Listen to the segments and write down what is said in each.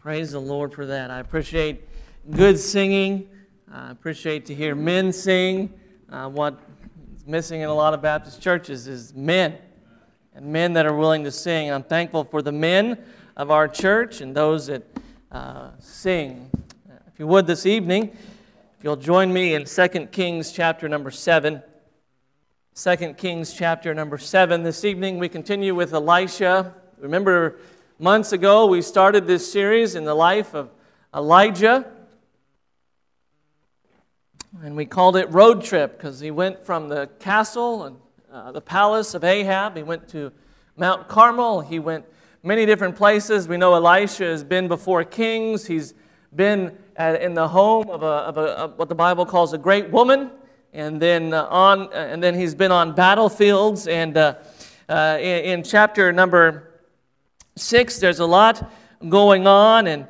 Praise the Lord for that. I appreciate good singing. I appreciate to hear men sing. What is missing in a lot of Baptist churches is men, and men that are willing to sing. I'm thankful for the men of our church and those that sing. If you would this evening, if you'll join me in 2 Kings chapter number 7. 2 Kings chapter number 7. This evening we continue with Elisha. Remember, months ago we started this series in the life of Elijah. And we called it Road Trip because he went from the castle and the palace of Ahab. He went to Mount Carmel. He went many different places. We know Elisha has been before kings. He's been in the home of what the Bible calls a great woman. And then he's been on battlefields. And in chapter number 6, there's a lot going on, and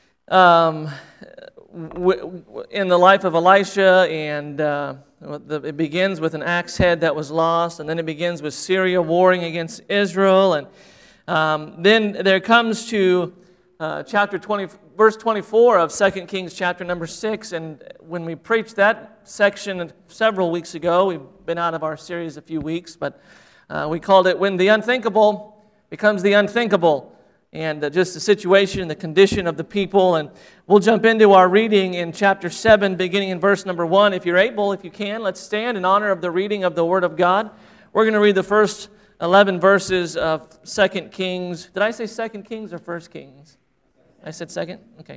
in the life of Elisha, and it begins with an axe head that was lost, and then it begins with Syria warring against Israel, and then there comes to chapter 20, verse 24 of 2 Kings chapter number 6, and when we preached that section several weeks ago, we've been out of our series a few weeks, but we called it When the Unthinkable becomes the Unthinkable, and just the situation, the condition of the people. And we'll jump into our reading in chapter 7, beginning in verse number 1. If you're able, if you can, let's stand in honor of the reading of the Word of God. We're going to read the first 11 verses of 2 Kings. Did I say 2 Kings or 1 Kings? I said 2nd? Okay.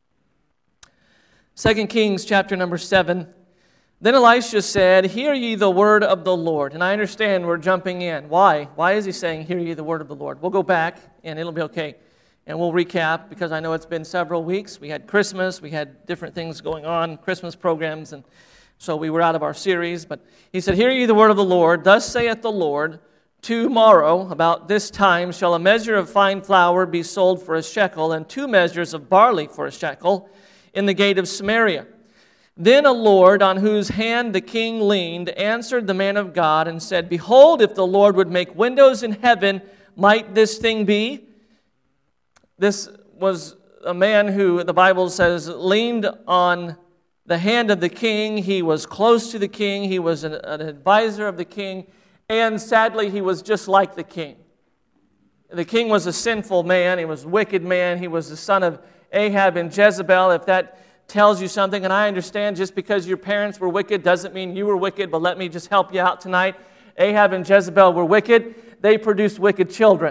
2 Kings chapter number 7. Then Elisha said, "Hear ye the word of the Lord." And I understand we're jumping in. Why? Why is he saying, "Hear ye the word of the Lord"? We'll go back, and it'll be okay. And we'll recap, because I know it's been several weeks. We had Christmas. We had different things going on, Christmas programs, and so we were out of our series. But he said, "Hear ye the word of the Lord. Thus saith the Lord, tomorrow, about this time, shall a measure of fine flour be sold for a shekel, and 2 measures of barley for a shekel, in the gate of Samaria." Then a Lord, on whose hand the king leaned, answered the man of God and said, "Behold, if the Lord would make windows in heaven, might this thing be?" This was a man who, the Bible says, leaned on the hand of the king. He was close to the king. He was an advisor of the king. And sadly, he was just like the king. The king was a sinful man. He was a wicked man. He was the son of Ahab and Jezebel. If that tells you something, and I understand just because your parents were wicked doesn't mean you were wicked, but let me just help you out tonight. Ahab and Jezebel were wicked. They produced wicked children.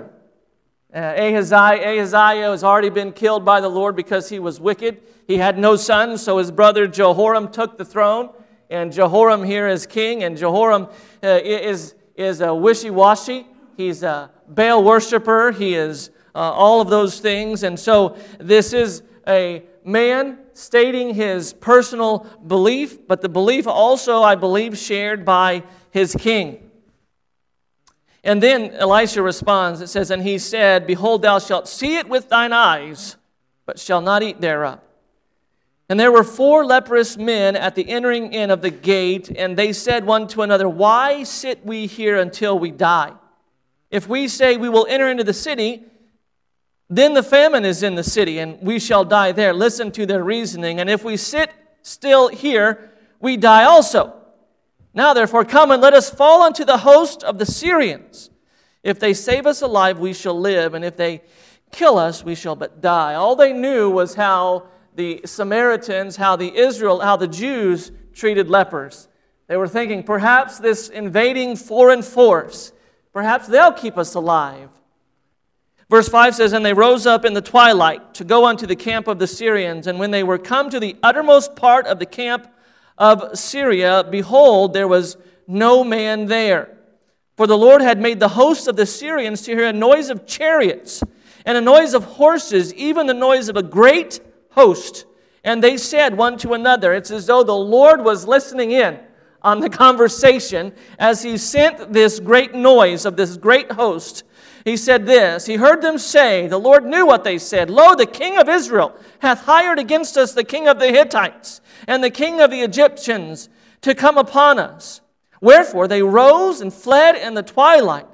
Ahaziah has already been killed by the Lord because he was wicked. He had no sons, so his brother Jehoram took the throne, and Jehoram here is king, and Jehoram is a wishy-washy. He's a Baal worshiper. He is all of those things, and so this is a man stating his personal belief, but the belief also, I believe, shared by his king. And then Elisha responds. It says, "And he said, Behold, thou shalt see it with thine eyes, but shalt not eat thereof. And there were 4 leprous men at the entering in of the gate, and they said one to another, Why sit we here until we die? If we say we will enter into the city, then the famine is in the city, and we shall die there." Listen to their reasoning. "And if we sit still here, we die also. Now therefore come and let us fall unto the host of the Syrians. If they save us alive, we shall live, and if they kill us, we shall but die." All they knew was how the Samaritans, how the Jews treated lepers. They were thinking, perhaps this invading foreign force, perhaps they'll keep us alive. Verse 5 says, "And they rose up in the twilight to go unto the camp of the Syrians. And when they were come to the uttermost part of the camp of Syria, behold, there was no man there. For the Lord had made the host of the Syrians to hear a noise of chariots and a noise of horses, even the noise of a great host. And they said one to another," it's as though the Lord was listening in on the conversation as he sent this great noise of this great host. He said this, "He heard them say," the Lord knew what they said, "Lo, the king of Israel hath hired against us the king of the Hittites and the king of the Egyptians to come upon us. Wherefore they rose and fled in the twilight,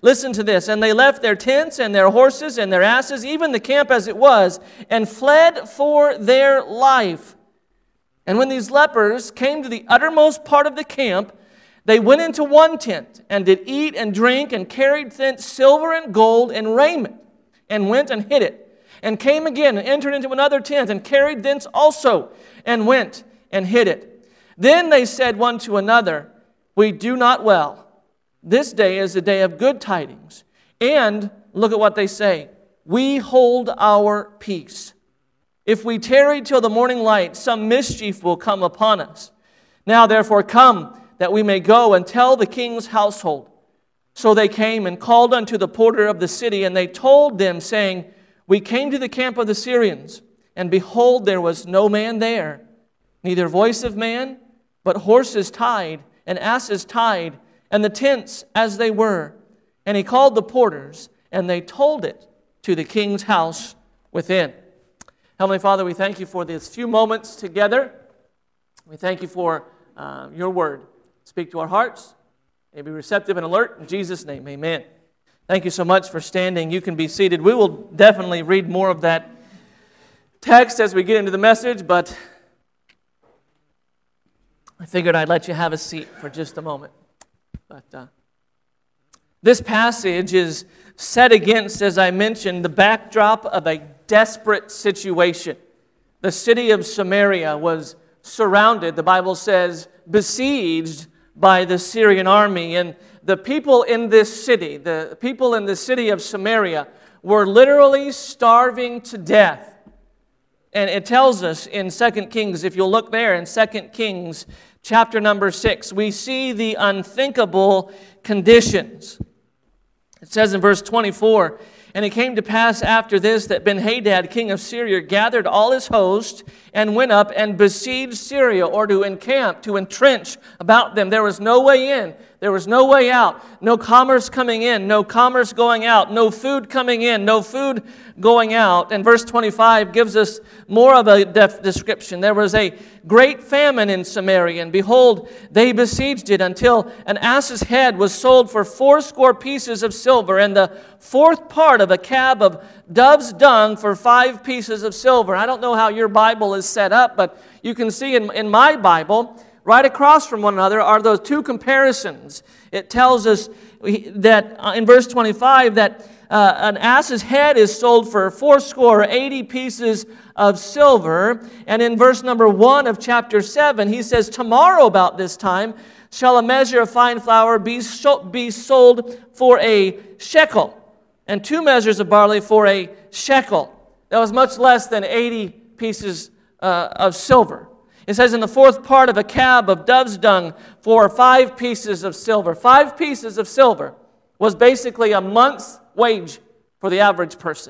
Listen to this. And they left their tents and their horses and their asses, even the camp as it was, and fled for their life. And when these lepers came to the uttermost part of the camp, they went into one tent and did eat and drink and carried thence silver and gold and raiment and went and hid it. And came again and entered into another tent and carried thence also and went and hid it. Then they said one to another, we do not well. This day is a day of good tidings. And look at what they say. We hold our peace. If we tarry till the morning light, some mischief will come upon us. Now therefore come, that we may go and tell the king's household. So they came and called unto the porter of the city, and they told them, saying, we came to the camp of the Syrians, and behold, there was no man there, neither voice of man, but horses tied, and asses tied, and the tents as they were. And he called the porters, and they told it to the king's house within. Heavenly Father, we thank you for these few moments together. We thank you for your word. Speak to our hearts. May be receptive and alert. In Jesus' name, amen. Thank you so much for standing. You can be seated. We will definitely read more of that text as we get into the message, but I figured I'd let you have a seat for just a moment. But this passage is set against, as I mentioned, the backdrop of a desperate situation. The city of Samaria was surrounded, the Bible says, besieged by the Syrian army. And the people in this city, the people in the city of Samaria, were literally starving to death. And it tells us in 2 Kings, if you'll look there in 2 Kings chapter number 6, we see the unthinkable conditions. It says in verse 24, and it came to pass after this that Ben-Hadad, king of Syria, gathered all his host and went up and besieged Syria, or to encamp, to entrench about them. There was no way in. There was no way out. No commerce coming in. No commerce going out. No food coming in. No food going out. And verse 25 gives us more of a description. There was a great famine in Samaria, and behold, they besieged it until an ass's head was sold for 80 pieces of silver, and the fourth part of a cab of dove's dung for 5 pieces of silver. I don't know how your Bible is set up, but you can see in my Bible, right across from one another are those two comparisons. It tells us that in verse 25 that an ass's head is sold for 80 pieces of silver. And in verse number 1 of chapter 7, he says, tomorrow about this time shall a measure of fine flour be sold for a shekel, and 2 measures of barley for a shekel. That was much less than 80 pieces of silver. It says in the fourth part of a cab of dove's dung for 5 pieces of silver. 5 pieces of silver was basically a month's wage for the average person.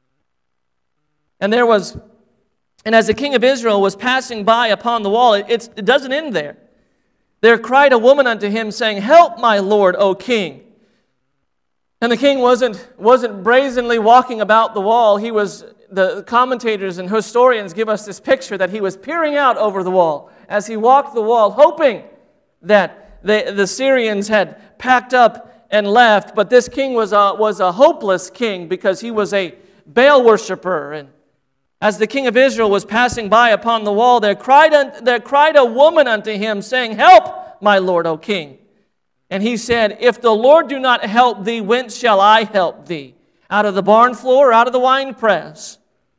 And as the king of Israel was passing by upon the wall, it doesn't end there. There cried a woman unto him, saying, help, my lord, O king. And the king wasn't brazenly walking about the wall. The commentators and historians give us this picture that he was peering out over the wall as he walked the wall, hoping that the Syrians had packed up and left. But this king was a hopeless king because he was a Baal worshiper. And as the king of Israel was passing by upon the wall, there cried a woman unto him, saying, help, my lord, O king. And he said, if the Lord do not help thee, whence shall I help thee? Out of the barn floor or out of the winepress?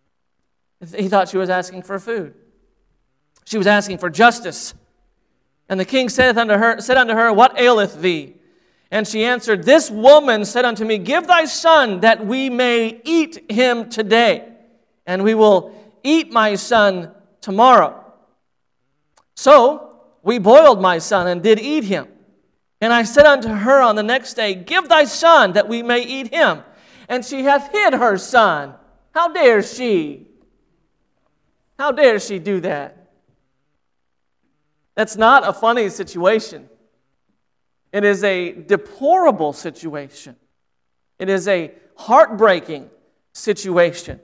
He thought she was asking for food. She was asking for justice. And the king said unto her, what aileth thee? And she answered, this woman said unto me, give thy son that we may eat him today, and we will eat my son tomorrow. So we boiled my son and did eat him. And I said unto her on the next day, give thy son that we may eat him. And she hath hid her son. How dare she? How dare she do that? That's not a funny situation. It is a deplorable situation. It is a heartbreaking situation.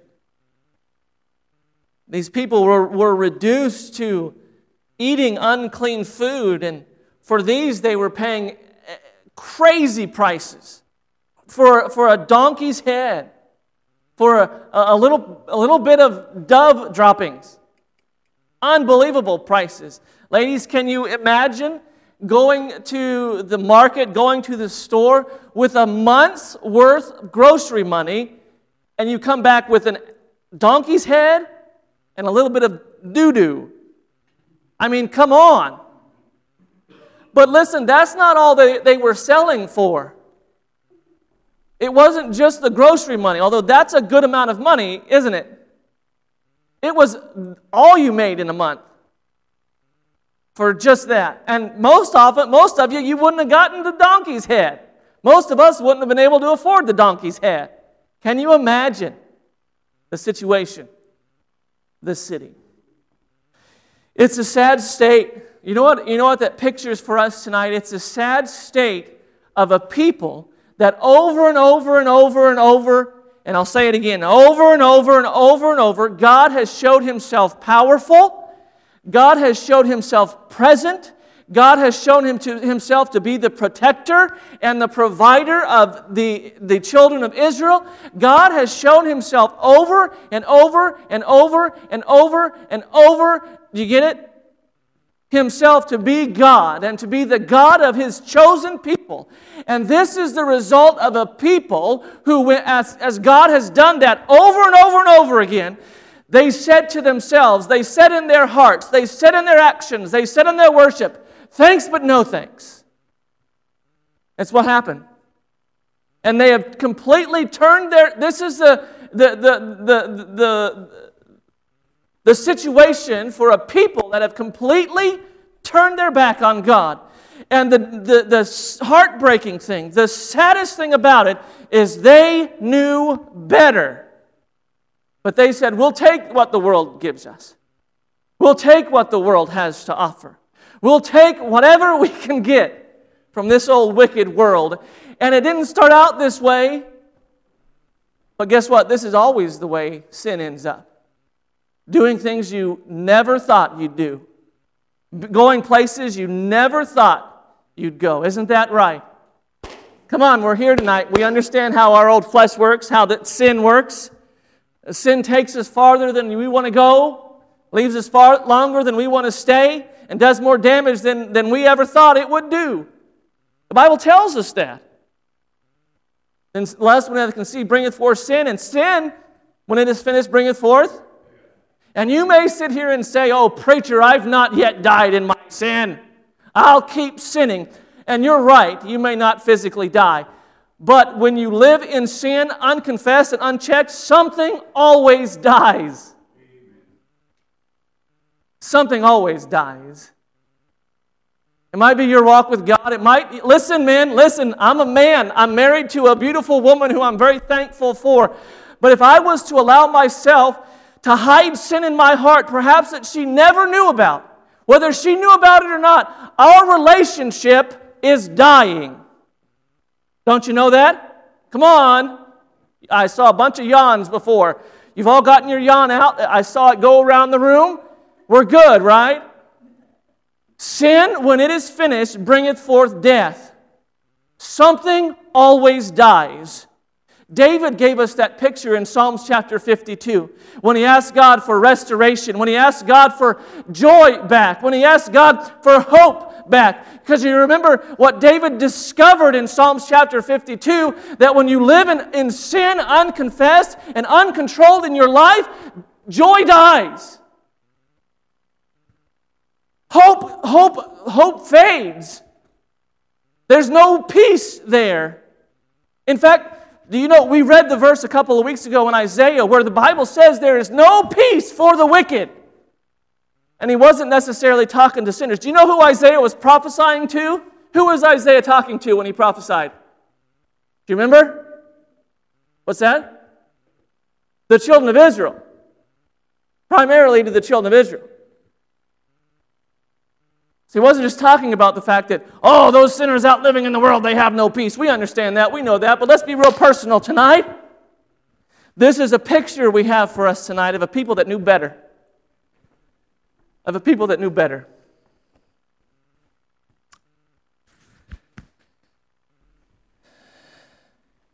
These people were reduced to eating unclean food, and for these they were paying crazy prices. for a donkey's head, for a little bit of dove droppings. Unbelievable prices. Ladies, can you imagine going to the market, going to the store with a month's worth of grocery money, and you come back with a donkey's head and a little bit of doo-doo? I mean, come on. But listen, that's not all they were selling for. It wasn't just the grocery money, although that's a good amount of money, isn't it? It was all you made in a month for just that. And most of you wouldn't have gotten the donkey's head. Most of us wouldn't have been able to afford the donkey's head. Can you imagine the situation, the city? It's a sad state. You know what that pictures for us tonight? It's a sad state of a people that over and over and over and over, and I'll say it again, over and over and over and over, God has showed Himself powerful. God has showed Himself present. God has shown Himself to be the protector and the provider of the children of Israel. God has shown Himself over and over and over and over and over. Do you get it? Himself to be God and to be the God of His chosen people. And this is the result of a people who, as God has done that over and over and over again, they said to themselves, they said in their hearts, they said in their actions, they said in their worship, thanks but no thanks. That's what happened. And they have completely turned this is the situation for a people that have completely turned their back on God. And the heartbreaking thing, the saddest thing about it is they knew better. But they said, we'll take what the world gives us. We'll take what the world has to offer. We'll take whatever we can get from this old wicked world. And it didn't start out this way. But guess what? This is always the way sin ends up. Doing things you never thought you'd do. Going places you never thought you'd go. Isn't that right? Come on, we're here tonight. We understand how our old flesh works, how that sin works. Sin takes us farther than we want to go, leaves us far longer than we want to stay, and does more damage than we ever thought it would do. The Bible tells us that. And lust, when it can see, bringeth forth sin, and sin, when it is finished, bringeth forth. And you may sit here and say, oh, preacher, I've not yet died in my sin. I'll keep sinning. And you're right, you may not physically die. But when you live in sin, unconfessed and unchecked, something always dies. Something always dies. It might be your walk with God. It might, listen, men, listen, I'm a man. I'm married to a beautiful woman who I'm very thankful for. But if I was to allow myself to hide sin in my heart, perhaps that she never knew about, whether she knew about it or not, our relationship is dying. Don't you know that? Come on. I saw a bunch of yawns before. You've all gotten your yawn out. I saw it go around the room. We're good, right? Sin, when it is finished, bringeth forth death. Something always dies. David gave us that picture in Psalms chapter 52 when he asked God for restoration, when he asked God for joy back, when he asked God for hope back. Because you remember what David discovered in Psalms chapter 52, that when you live in sin unconfessed and uncontrolled in your life, joy dies. Hope fades. There's no peace there. In fact, do you know, we read the verse a couple of weeks ago in Isaiah where the Bible says there is no peace for the wicked. And he wasn't necessarily talking to sinners. Do you know who Isaiah was prophesying to? Who was Isaiah talking to when he prophesied? Do you remember? What's that? The children of Israel. Primarily to the children of Israel. So he wasn't just talking about the fact that, oh, those sinners out living in the world, they have no peace. We understand that. We know that. But let's be real personal tonight. This is a picture we have for us tonight of a people that knew better. Of a people that knew better.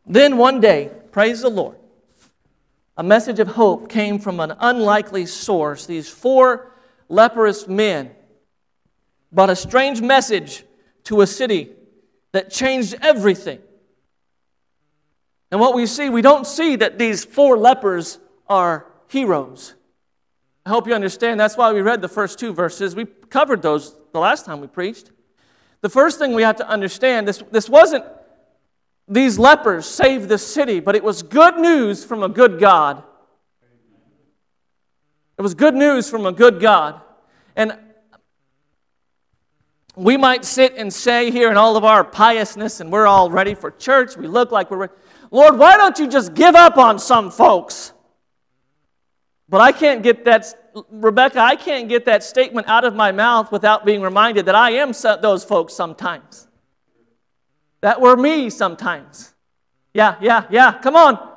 Then one day, praise the Lord, a message of hope came from an unlikely source. These 4 leprous men brought a strange message to a city that changed everything. And what we see, we don't see that these 4 lepers are heroes. I hope you understand. That's why we read the first 2 verses. We covered those the last time we preached. The first thing we have to understand, this wasn't these lepers saved the city, but it was good news from a good God. It was good news from a good God. And we might sit and say here in all of our piousness, and we're all ready for church, we look like we're ready. Lord, why don't you just give up on some folks? But I can't get that, Rebecca, I can't get that statement out of my mouth without being reminded that I am those folks sometimes. That were me sometimes. Yeah, come on.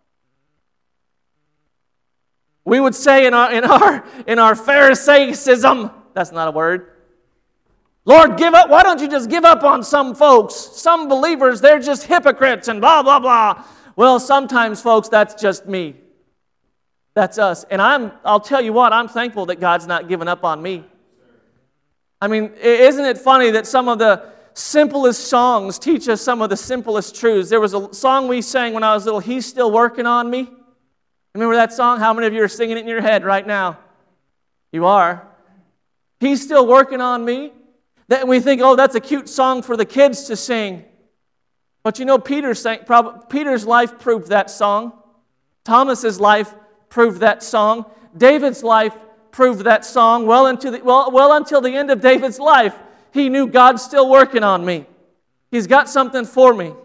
We would say in our Pharisaism, that's not a word, Lord, give up. Why don't you just give up on some folks? Some believers, they're just hypocrites and blah, blah, blah. Well, sometimes, folks, that's just me. That's us. And I'll tell you what, I'm thankful that God's not given up on me. I mean, isn't it funny that some of the simplest songs teach us some of the simplest truths? There was a song we sang when I was little, He's Still Working on Me. Remember that song? How many of you are singing it in your head right now? You are. He's still working on me. That we think, oh, that's a cute song for the kids to sing. But you know, Peter's life proved that song. Thomas's life proved that song. David's life proved that song. Well until the end of David's life, he knew God's still working on me. He's got something for me.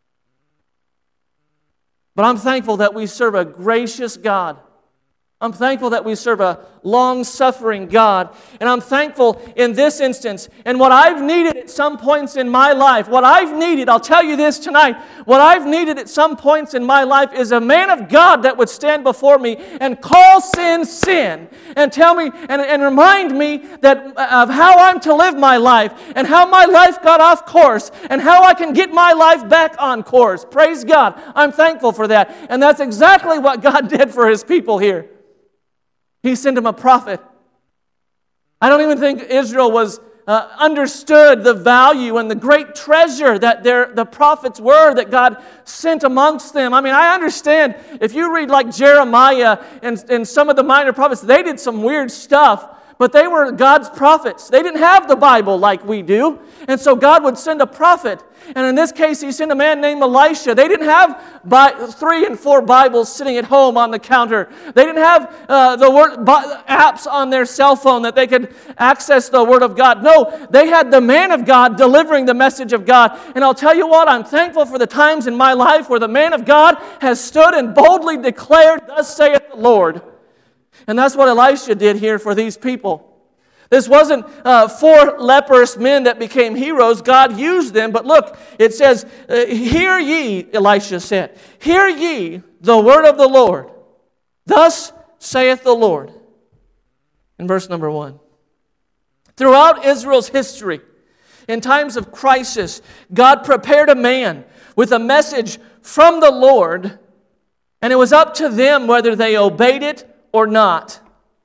But I'm thankful that we serve a gracious God. I'm thankful that we serve a long-suffering God. And I'm thankful in this instance, and what I've needed at some points in my life, I'll tell you this tonight, what I've needed at some points in my life is a man of God that would stand before me and call sin, sin, and tell me, and remind me that of how I'm to live my life, and how my life got off course, and how I can get my life back on course. Praise God. I'm thankful for that. And that's exactly what God did for His people here. He sent him a prophet. I don't even think Israel was understood the value and the great treasure that the prophets were that God sent amongst them. I mean, I understand if you read like Jeremiah and some of the minor prophets, they did some weird stuff, but they were God's prophets. They didn't have the Bible like we do, and so God would send a prophet. And in this case, He sent a man named Elisha. They didn't have 3 and 4 Bibles sitting at home on the counter. They didn't have apps on their cell phone that they could access the Word of God. No, they had the man of God delivering the message of God. And I'll tell you what, I'm thankful for the times in my life where the man of God has stood and boldly declared, "Thus saith the Lord." And that's what Elisha did here for these people. This wasn't 4 leprous men that became heroes. God used them. But look, it says, "Hear ye," Elisha said, "hear ye the word of the Lord. Thus saith the Lord." In verse number 1. Throughout Israel's history, in times of crisis, God prepared a man with a message from the Lord, and it was up to them whether they obeyed it or not.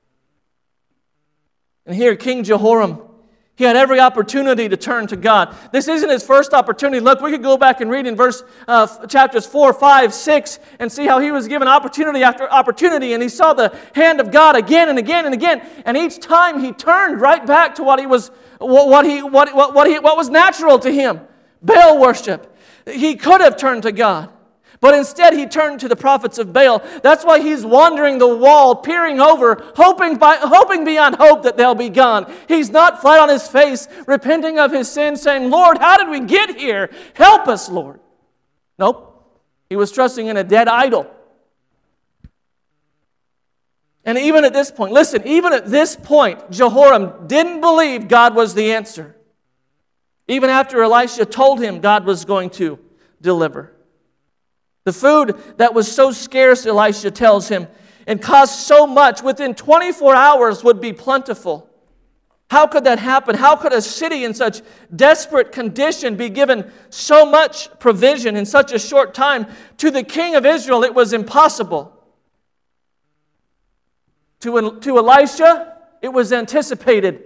And here, King Jehoram, he had every opportunity to turn to God. This isn't his first opportunity. Look, we could go back and read in chapters 4, 5, 6, and see how he was given opportunity after opportunity, and he saw the hand of God again and again and again. And each time he turned right back to what was natural to him: Baal worship. He could have turned to God, but instead he turned to the prophets of Baal. That's why he's wandering the wall, peering over, hoping beyond hope that they'll be gone. He's not flat on his face, repenting of his sin, saying, "Lord, how did we get here? Help us, Lord." Nope. He was trusting in a dead idol. And even at this point, Jehoram didn't believe God was the answer. Even after Elisha told him God was going to deliver. The food that was so scarce, Elisha tells him, and cost so much, within 24 hours would be plentiful. How could that happen? How could a city in such desperate condition be given so much provision in such a short time? To the king of Israel, it was impossible. To Elisha, it was anticipated.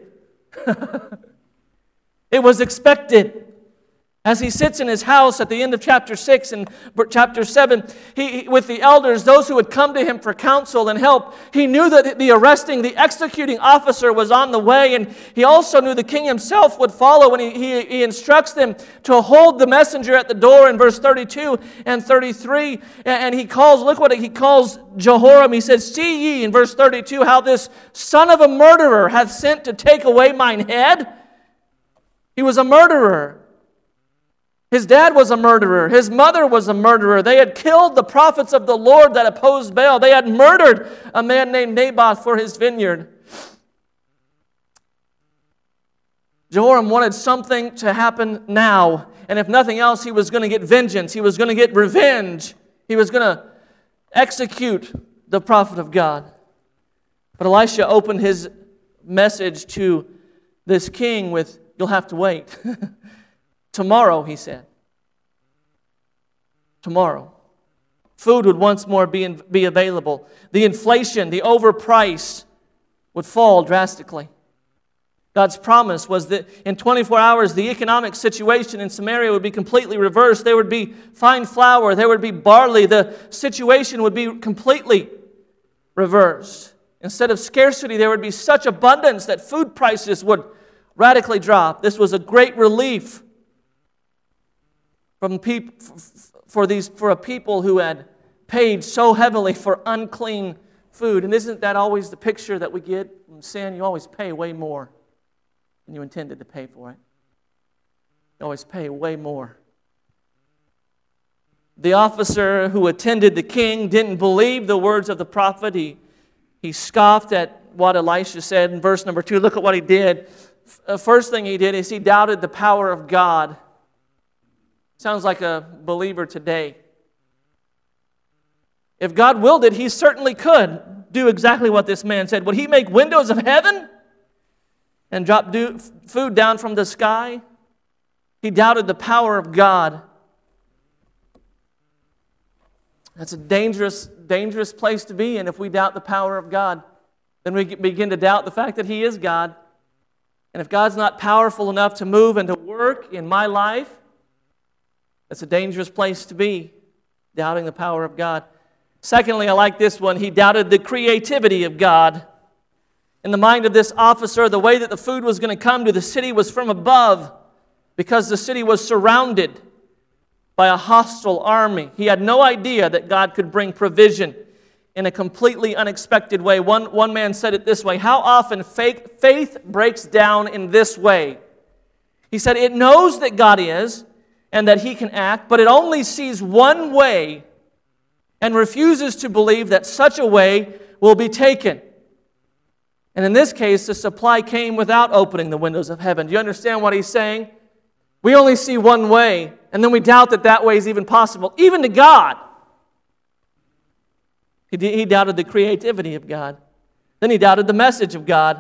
It was expected. As he sits in his house at the end of chapter 6 and chapter 7, with the elders, those who had come to him for counsel and help, he knew that the executing officer was on the way, and he also knew the king himself would follow, and he instructs them to hold the messenger at the door in verse 32 and 33, and look what he calls Jehoram. He says, "See ye," in verse 32, "how this son of a murderer hath sent to take away mine head?" He was a murderer. His dad was a murderer. His mother was a murderer. They had killed the prophets of the Lord that opposed Baal. They had murdered a man named Naboth for his vineyard. Jehoram wanted something to happen now. And if nothing else, he was going to get vengeance. He was going to get revenge. He was going to execute the prophet of God. But Elisha opened his message to this king with, "You'll have to wait." Tomorrow, he said. Tomorrow. Food would once more be available. The inflation, the overprice would fall drastically. God's promise was that in 24 hours, the economic situation in Samaria would be completely reversed. There would be fine flour. There would be barley. The situation would be completely reversed. Instead of scarcity, there would be such abundance that food prices would radically drop. This was a great relief for a people who had paid so heavily for unclean food. And isn't that always the picture that we get from sin? You always pay way more than you intended to pay for it. You always pay way more. The officer who attended the king didn't believe the words of the prophet. He scoffed at what Elisha said in verse number 2. Look at what he did. First thing he did is he doubted the power of God. Sounds like a believer today. If God willed it, He certainly could do exactly what this man said. Would He make windows of heaven and drop food down from the sky? He doubted the power of God. That's a dangerous place to be in if we doubt the power of God. Then we begin to doubt the fact that He is God. And if God's not powerful enough to move and to work in my life, that's a dangerous place to be, doubting the power of God. Secondly, I like this one. He doubted the creativity of God. In the mind of this officer, the way that the food was going to come to the city was from above, because the city was surrounded by a hostile army. He had no idea that God could bring provision in a completely unexpected way. One man said it this way: how often faith breaks down in this way? He said, it knows that God is and that He can act, but it only sees one way and refuses to believe that such a way will be taken. And in this case, the supply came without opening the windows of heaven. Do you understand what he's saying? We only see one way, and then we doubt that that way is even possible, even to God. He doubted the creativity of God. Then he doubted the message of God.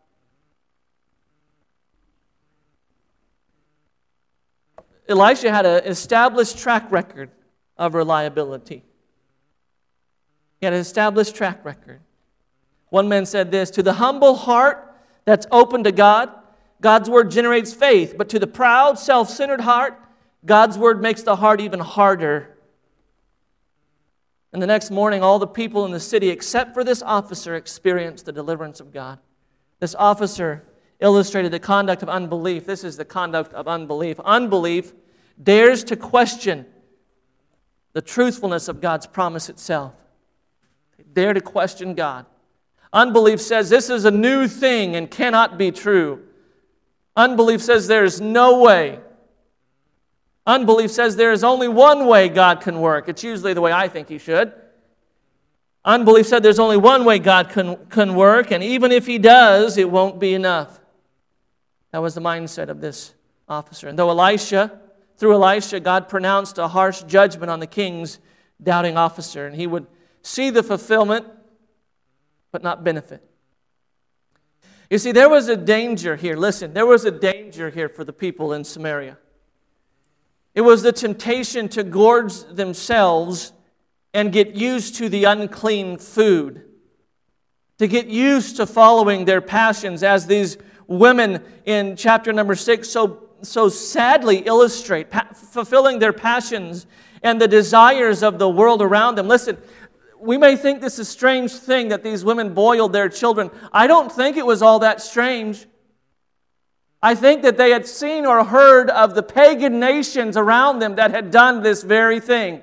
Elisha had an established track record of reliability. He had an established track record. One man said this: to the humble heart that's open to God, God's word generates faith. But to the proud, self-centered heart, God's word makes the heart even harder. And the next morning, all the people in the city, except for this officer, experienced the deliverance of God. This officer illustrated the conduct of unbelief. This is the conduct of unbelief. Unbelief dares to question the truthfulness of God's promise itself. They dare to question God. Unbelief says this is a new thing and cannot be true. Unbelief says there is no way. Unbelief says there is only one way God can work. It's usually the way I think He should. Unbelief said there's only one way God can work, and even if He does, it won't be enough. That was the mindset of this officer. And through Elisha, God pronounced a harsh judgment on the king's doubting officer, and he would see the fulfillment, but not benefit. You see, there was a danger here. Listen, there was a danger here for the people in Samaria. It was the temptation to gorge themselves and get used to the unclean food, to get used to following their passions, as these women in chapter number 6 so sadly illustrate, fulfilling their passions and the desires of the world around them. Listen, we may think this is a strange thing that these women boiled their children. I don't think it was all that strange. I think that they had seen or heard of the pagan nations around them that had done this very thing.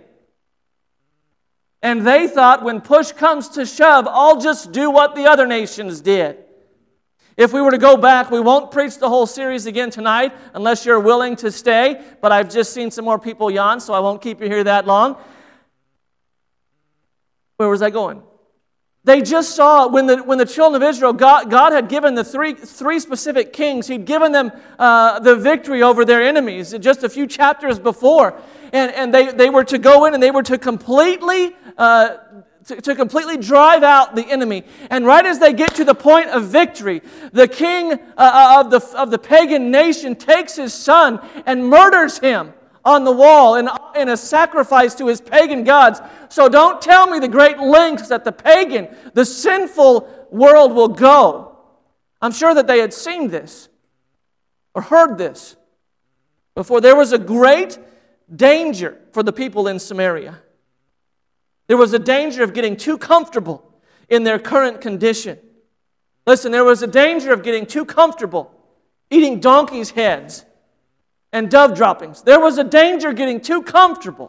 And they thought, when push comes to shove, I'll just do what the other nations did. If we were to go back, we won't preach the whole series again tonight unless you're willing to stay, but I've just seen some more people yawn, so I won't keep you here that long. Where was I going? They just saw when the children of Israel, God had given the three specific kings. He'd given them the victory over their enemies just a few chapters before. And they were to go in and they were to completely drive out the enemy. And right as they get to the point of victory, the king of the pagan nation takes his son and murders him on the wall in a sacrifice to his pagan gods. So don't tell me the great lengths that the sinful world will go. I'm sure that they had seen this or heard this before. There was a great danger for the people in Samaria. There was a danger of getting too comfortable in their current condition. Listen, there was a danger of getting too comfortable eating donkeys' heads and dove droppings. There was a danger getting too comfortable.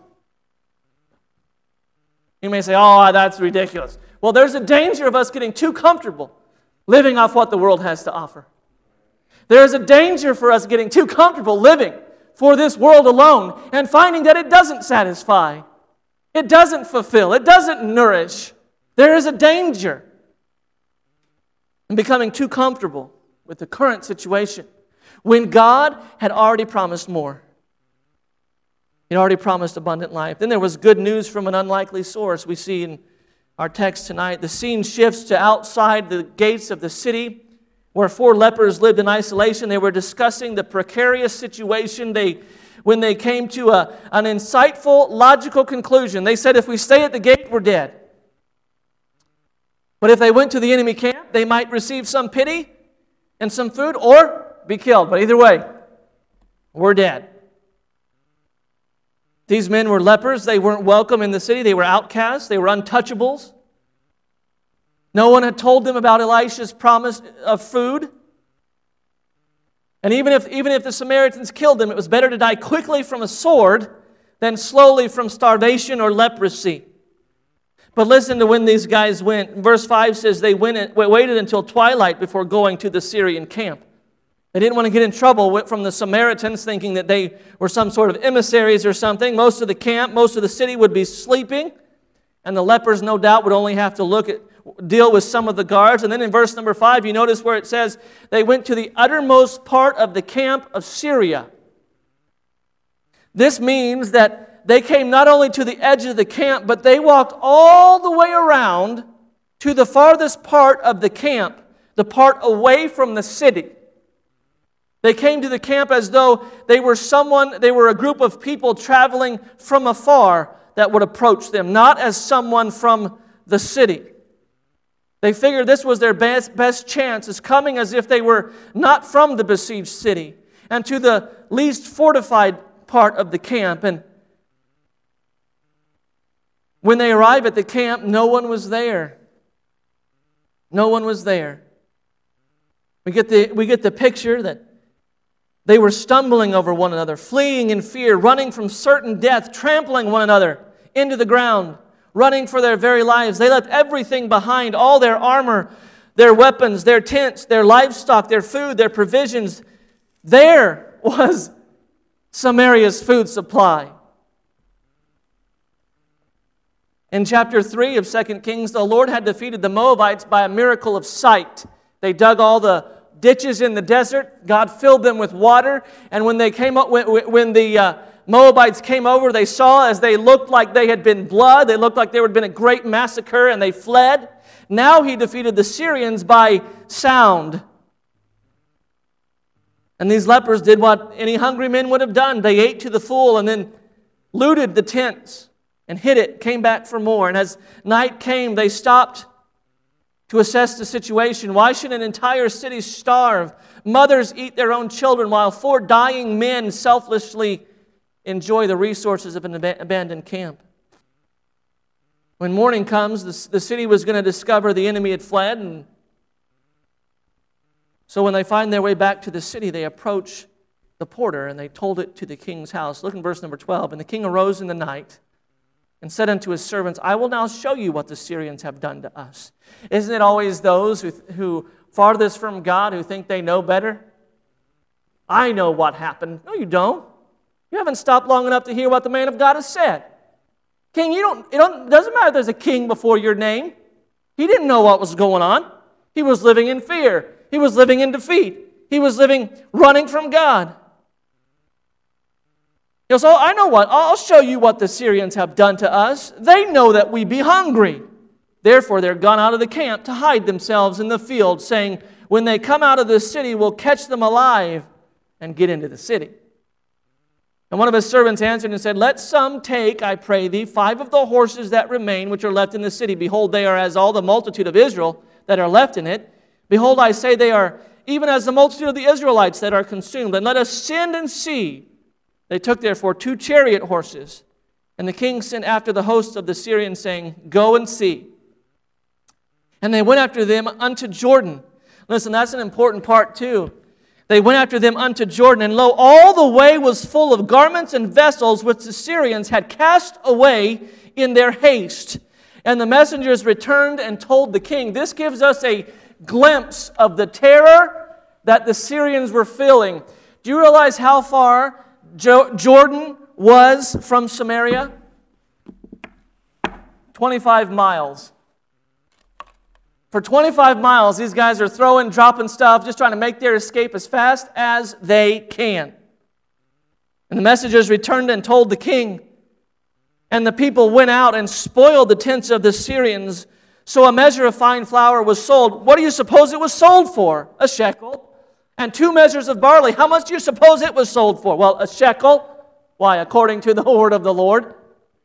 You may say, oh, that's ridiculous. Well, there's a danger of us getting too comfortable living off what the world has to offer. There's a danger for us getting too comfortable living for this world alone and finding that it doesn't satisfy. It doesn't fulfill. It doesn't nourish. There is a danger in becoming too comfortable with the current situation when God had already promised more. He already promised abundant life. Then there was good news from an unlikely source. We see in our text tonight, the scene shifts to outside the gates of the city where 4 lepers lived in isolation. They were discussing the precarious situation. When they came to an insightful, logical conclusion, they said, if we stay at the gate, we're dead. But if they went to the enemy camp, they might receive some pity and some food or be killed. But either way, we're dead. These men were lepers. They weren't welcome in the city. They were outcasts. They were untouchables. No one had told them about Elisha's promise of food. And even if the Samaritans killed them, it was better to die quickly from a sword than slowly from starvation or leprosy. But listen to when these guys went. Verse 5 says they waited until twilight before going to the Syrian camp. They didn't want to get in trouble from the Samaritans, thinking that they were some sort of emissaries or something. Most of the camp, most of the city would be sleeping, and the lepers, no doubt, would only have to deal with some of the guards. And then in verse number 5, you notice where it says they went to the uttermost part of the camp of Syria. This means that they came not only to the edge of the camp, but they walked all the way around to the farthest part of the camp, the part away from the city. They came to the camp as though they were a group of people traveling from afar that would approach them, not as someone from the city. They figured this was their best chance, as coming as if they were not from the besieged city, and to the least fortified part of the camp. And when they arrive at the camp, no one was there. No one was there. We get the picture that they were stumbling over one another, fleeing in fear, running from certain death, trampling one another into the ground, running for their very lives. They left everything behind, all their armor, their weapons, their tents, their livestock, their food, their provisions. There was Samaria's food supply. In chapter 3 of 2 Kings, the Lord had defeated the Moabites by a miracle of sight. They dug all the ditches in the desert. God filled them with water. And when the Moabites came over, they saw, as they looked like they had been blood, they looked like there had been a great massacre, and they fled. Now he defeated the Syrians by sound. And these lepers did what any hungry men would have done. They ate to the full and then looted the tents and hid it, came back for more. And as night came, they stopped to assess the situation. Why should an entire city starve? Mothers eat their own children while 4 dying men selflessly enjoy the resources of an abandoned camp. When morning comes, the city was going to discover the enemy had fled. And so when they find their way back to the city, they approach the porter and they told it to the king's house. Look in verse number 12. And the king arose in the night and said unto his servants, I will now show you what the Syrians have done to us. Isn't it always those who farthest from God who think they know better? I know what happened. No, you don't. You haven't stopped long enough to hear what the man of God has said. King, it doesn't matter if there's a king before your name. He didn't know what was going on. He was living in fear. He was living in defeat. He was living running from God. He goes, I know what. I'll show you what the Syrians have done to us. They know that we be hungry. Therefore, they're gone out of the camp to hide themselves in the field, saying, when they come out of the city, we'll catch them alive and get into the city. And one of his servants answered and said, let some take, I pray thee, 5 of the horses that remain, which are left in the city. Behold, they are as all the multitude of Israel that are left in it. Behold, I say they are even as the multitude of the Israelites that are consumed. And let us send and see. They took therefore 2 chariot horses. And the king sent after the host of the Syrians, saying, go and see. And they went after them unto Jordan. Listen, that's an important part too. They went after them unto Jordan, and lo, all the way was full of garments and vessels which the Syrians had cast away in their haste. And the messengers returned and told the king. This gives us a glimpse of the terror that the Syrians were feeling. Do you realize how far Jordan was from Samaria? 25 miles. For 25 miles, these guys are throwing, dropping stuff, just trying to make their escape as fast as they can. And the messengers returned and told the king. And the people went out and spoiled the tents of the Syrians. So a measure of fine flour was sold. What do you suppose it was sold for? A shekel. And 2 measures of barley. How much do you suppose it was sold for? Well, a shekel. Why? According to the word of the Lord.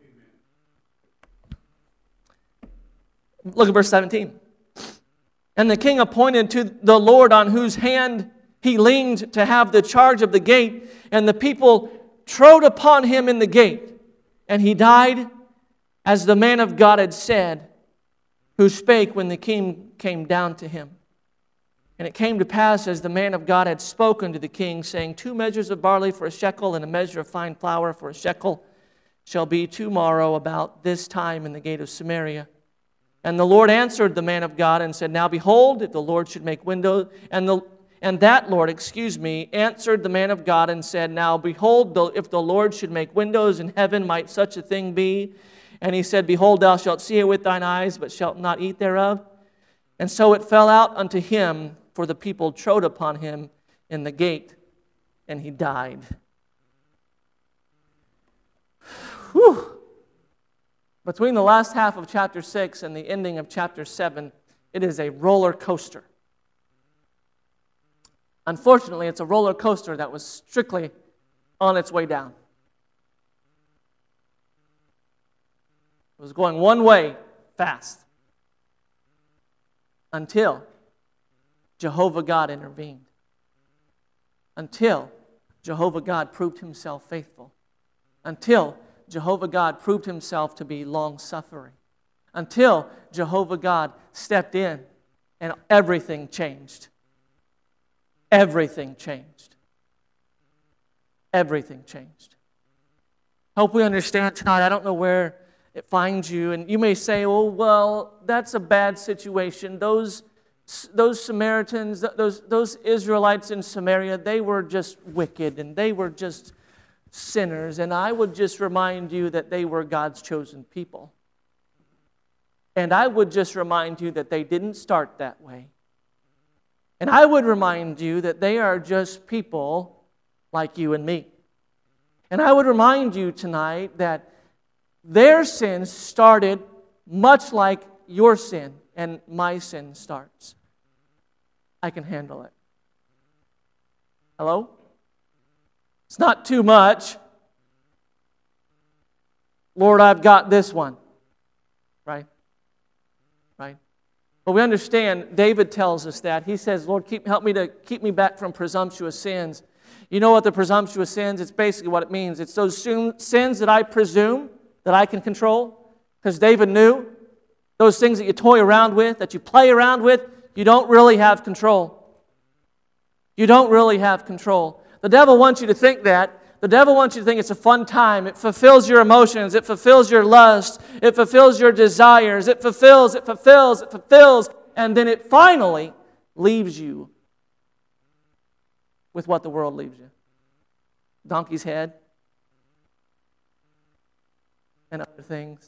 Look at verse 17. And the king appointed to the Lord on whose hand he leaned to have the charge of the gate, and the people trode upon him in the gate. And he died as the man of God had said, who spake when the king came down to him. And it came to pass as the man of God had spoken to the king, saying, 2 measures of barley for a shekel, and a measure of fine flour for a shekel, shall be tomorrow about this time in the gate of Samaria. And the Lord answered the man of God and said, now behold, if the Lord should make windows, and that Lord, answered the man of God and said, now behold, if the Lord should make windows in heaven, might such a thing be? And he said, behold, thou shalt see it with thine eyes, but shalt not eat thereof. And so it fell out unto him, for the people trode upon him in the gate, and he died. Whew. Between the last half of chapter 6 and the ending of chapter 7, it is a roller coaster. Unfortunately, it's a roller coaster that was strictly on its way down. It was going one way fast until Jehovah God intervened. Until Jehovah God proved himself faithful. Until Jehovah God proved himself to be long-suffering. Until Jehovah God stepped in and everything changed. Everything changed. Everything changed. Hope we understand tonight. I don't know where it finds you. And you may say, oh, well, that's a bad situation. Those Samaritans, those Israelites in Samaria, they were just wicked and they were just sinners. And I would just remind you that they were God's chosen people. And I would just remind you that they didn't start that way. And I would remind you that they are just people like you and me. And I would remind you tonight that their sin started much like your sin and my sin starts. I can handle it. Hello? It's not too much. Lord, I've got this one. Right? Right? But we understand, David tells us that. He says, Lord, help me to keep me back from presumptuous sins. You know what the presumptuous sins, it's basically what it means. It's those sins that I presume that I can control. Because David knew those things that you toy around with, that you play around with, you don't really have control. You don't really have control. The devil wants you to think that. The devil wants you to think it's a fun time. It fulfills your emotions. It fulfills your lust. It fulfills your desires. It fulfills. And then it finally leaves you with what the world leaves you. Donkey's head and other things.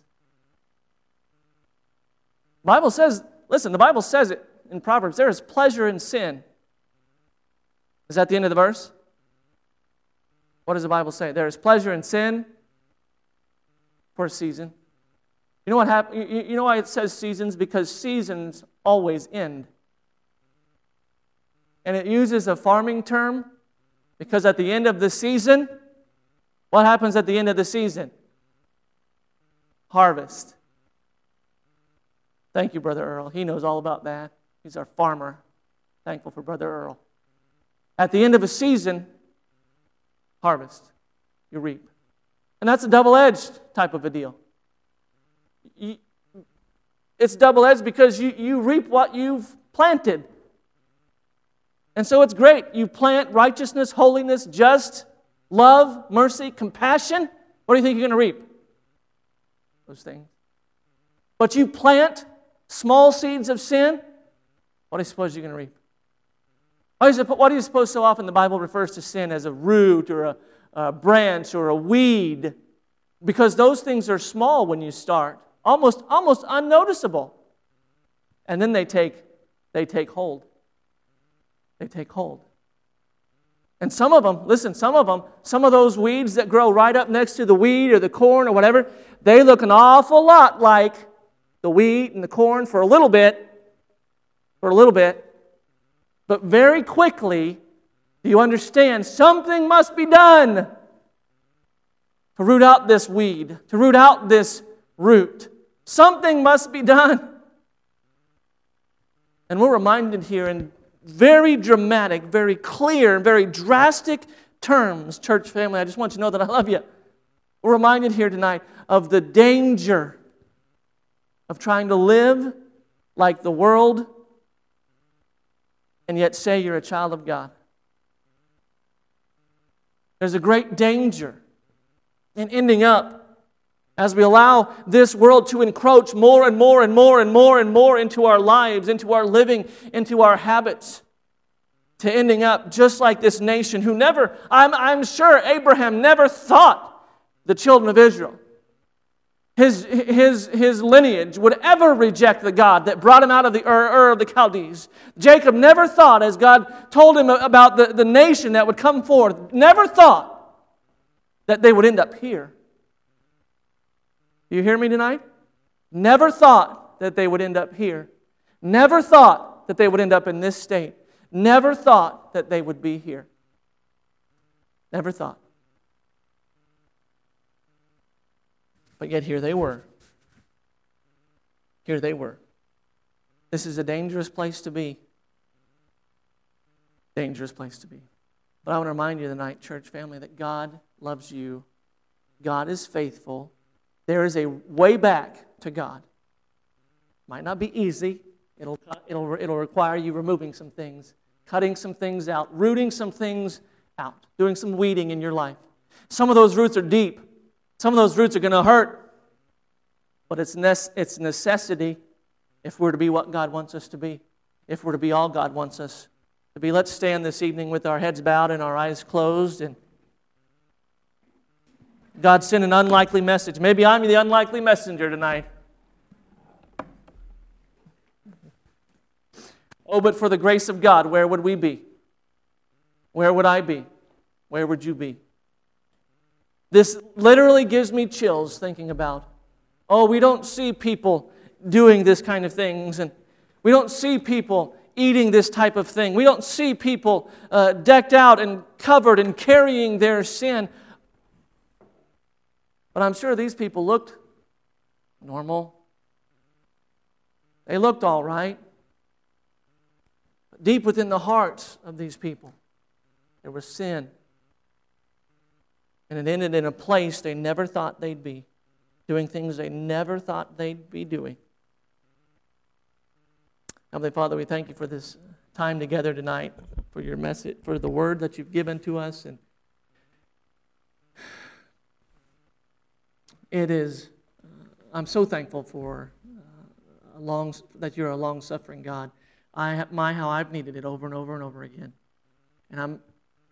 The Bible says, listen, the Bible says it in Proverbs, there is pleasure in sin. Is that the end of the verse? What does the Bible say? There is pleasure in sin for a season. You know what happens? You know why it says seasons? Because seasons always end. And it uses a farming term because at the end of the season, what happens at the end of the season? Harvest. Thank you, Brother Earl. He knows all about that. He's our farmer. Thankful for Brother Earl. At the end of a season, harvest. You reap. And that's a double-edged type of a deal. It's double-edged because you reap what you've planted. And so it's great. You plant righteousness, holiness, just, love, mercy, compassion. What do you think you're going to reap? Those things. But you plant small seeds of sin, what do you suppose you're going to reap? Why do you suppose so often the Bible refers to sin as a root or a branch or a weed? Because those things are small when you start, almost unnoticeable. And then they take hold. They take hold. And some of them, some of those weeds that grow right up next to the wheat or the corn or whatever, they look an awful lot like the wheat and the corn for a little bit. But very quickly, do you understand? Something must be done to root out this weed, to root out this root. Something must be done. And we're reminded here in very dramatic, very clear, very drastic terms, church family, I just want you to know that I love you. We're reminded here tonight of the danger of trying to live like the world and yet say you're a child of God. There's a great danger in ending up as we allow this world to encroach more and more and more and more and more into our lives, into our living, into our habits, to ending up just like this nation who never, I'm sure Abraham never thought the children of Israel, his lineage would ever reject the God that brought him out of the Ur of the Chaldees. Jacob never thought, as God told him about the nation that would come forth, never thought that they would end up here. You hear me tonight? Never thought that they would end up here. Never thought that they would end up in this state. Never thought that they would be here. Never thought. But yet here they were. Here they were. This is a dangerous place to be. Dangerous place to be. But I want to remind you tonight, church family, that God loves you. God is faithful. There is a way back to God. Might not be easy. It'll require you removing some things, cutting some things out, rooting some things out, doing some weeding in your life. Some of those roots are deep. Some of those roots are going to hurt. But it's necessity if we're to be what God wants us to be, if we're to be all God wants us to be. Let's stand this evening with our heads bowed and our eyes closed. And God sent an unlikely message. Maybe I'm the unlikely messenger tonight. Oh, but for the grace of God, where would we be? Where would I be? Where would you be? This literally gives me chills thinking about, we don't see people doing this kind of things, and we don't see people eating this type of thing. We don't see people decked out and covered and carrying their sin. But I'm sure these people looked normal. They looked all right. But deep within the hearts of these people, there was sin. And it ended in a place they never thought they'd be, doing things they never thought they'd be doing. Heavenly Father, we thank you for this time together tonight, for your message, for the word that you've given to us. And it is, I'm so thankful for that you're a long-suffering God. How I've needed it over and over and over again. And I'm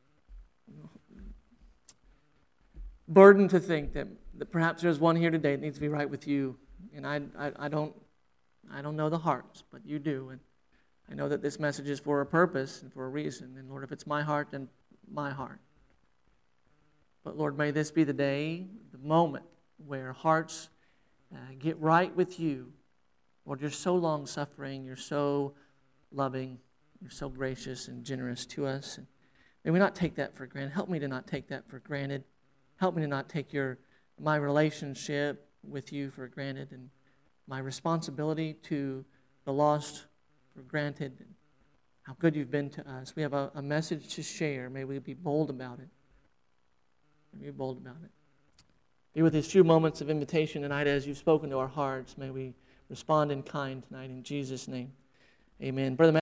burdened to think that perhaps there's one here today that needs to be right with you. And I don't know the hearts, but you do. And I know that this message is for a purpose and for a reason. And Lord, if it's my heart, then my heart. But Lord, may this be the day, the moment where hearts get right with you. Lord, you're so long-suffering, you're so loving, you're so gracious and generous to us. And may we not take that for granted. Help me to not take that for granted. Help me to not take my relationship with you for granted and my responsibility to the lost for granted. How good you've been to us. We have a message to share. May we be bold about it. May we be bold about it. Be with these few moments of invitation tonight as you've spoken to our hearts. May we respond in kind tonight in Jesus' name. Amen. Brother